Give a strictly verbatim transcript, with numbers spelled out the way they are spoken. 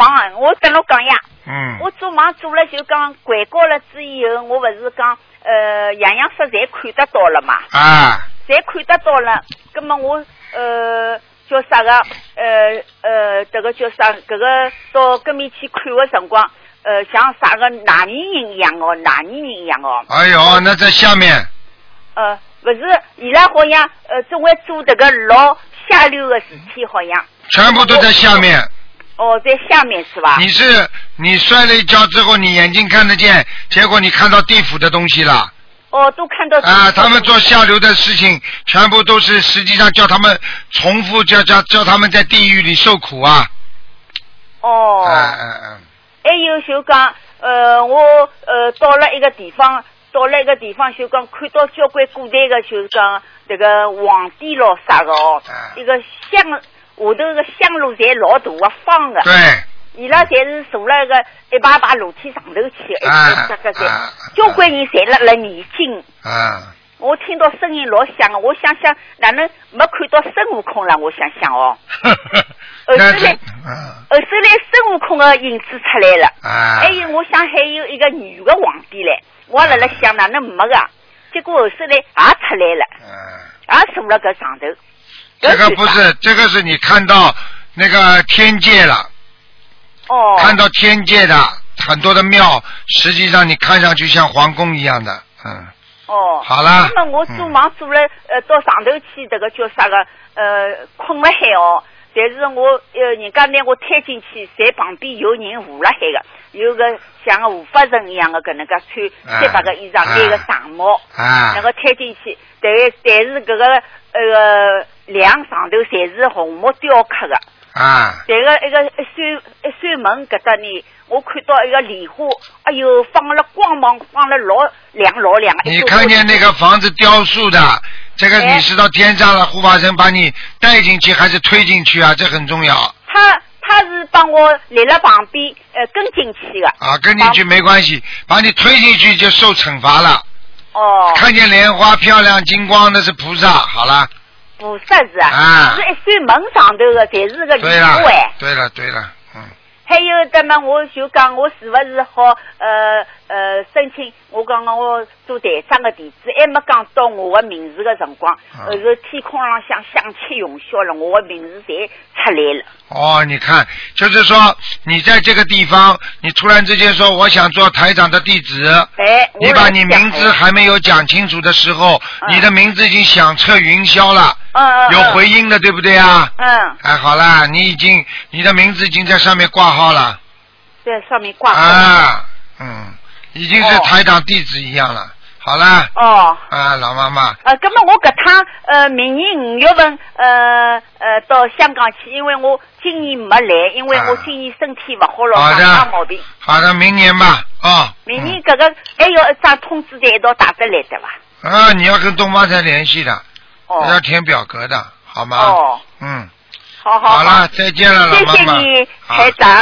忙，我跟侬讲呀， 嗯， 我做梦做了就讲回过了之以后，我不是讲呃样样事侪看得到了嘛， 啊， 侪看得到了，那么我呃叫啥个呃呃这个叫啥，这个到搿面去看的辰光，呃像啥个哪年人一样哦，哪年人一样哦。 哎呦，那在下面。 呃，不是，伊拉好像呃总会做这个老下流的事体，好像。 全部都在下面。 哦，在下面是吧？ 你是你摔了一跤之后，你眼睛看得见，结果你看到地府的东西了。 哦，都看到。 啊，他们做下流的事情，全部都是实际上叫他们重复，叫叫叫他们在地狱里受苦啊。 哦。 嗯嗯嗯。 还有就讲，呃，我呃到了一个地方。到了一个地方，就讲看到交关古代的，就是讲这个皇帝咯啥个哦， 啊、 一个香下头个香炉侪老大个方的， 对， 伊拉侪是坐了一个一排排楼梯上头去，一个个个侪，交关人侪辣辣念经。 啊。 我听到声音老响，我想想哪能没看到孙悟空了？我想想哦，后头来，后头来孙悟空的影子出来了， 啊、 还有我想还有一个女的皇帝嘞。我辣辣想哪能没个，结果后头来也出来了，也坐了个上头。 这个不是，这个是你看到那个天界了。 哦。 看到天界的很多的庙，实际上你看上去像皇宫一样的，嗯。 哦。 好了。 那么我做梦做了，呃，到上头去，这个叫啥个？呃，困了海哦。但是我呃，人家拿我推进去，在旁边有人扶了海个，有个像个护法神一样的，搿能介穿三八个衣裳，戴个长帽， 啊， 那个推进去，但但是搿个呃梁上头侪是红木雕刻的， 啊， 这个一个一扇一扇门搿搭呢，我看到一个莲花，哎呦，放了光芒，放了老亮老亮。 你看见那个房子雕塑的？这个你是到天上了，护法神把你带进去还是推进去啊？这很重要。 他他是帮我立了旁边，呃，跟进去的。 啊，跟进去没关系，把你推进去就受惩罚了。 哦。看见莲花漂亮金光，那是菩萨，好了。 菩萨是啊。 啊。 是一扇门上头的，侪是个莲花哎。 对了对了，嗯。 还有的嘛，我就讲我是不是好呃呃申请？我刚刚我做台长的弟子，还没讲到我的名字的辰光，呃是天空上向响起云霄了，我的名字侪出来了。 哦，你看，就是说你在这个地方，你突然之间说我想做台长的弟子， 哎， 你把你名字还没有讲清楚的时候，嗯、你的名字已经响彻云霄了， 嗯嗯， 有回音的，对不对啊？ 嗯。 哎，好啦，你已经你的名字已经在上面挂号了。 在上面挂号。 啊，嗯，已经是台长弟子一样了。哦好啦。 哦。 啊，老妈妈。 呃，那么我搿趟呃，明年五月份呃呃到香港去，因为我今年没来，因为我今年身体不好了， 好的。 长毛病。 好的，明年吧，啊、哦。 明年搿个还有一张通知单一道打得来的吧？ 啊，你要跟东方台联系的， 哦、 要填表格的，好吗？ 哦。 嗯。 好好好。 好了，再见了，老妈妈。 谢谢你，台长。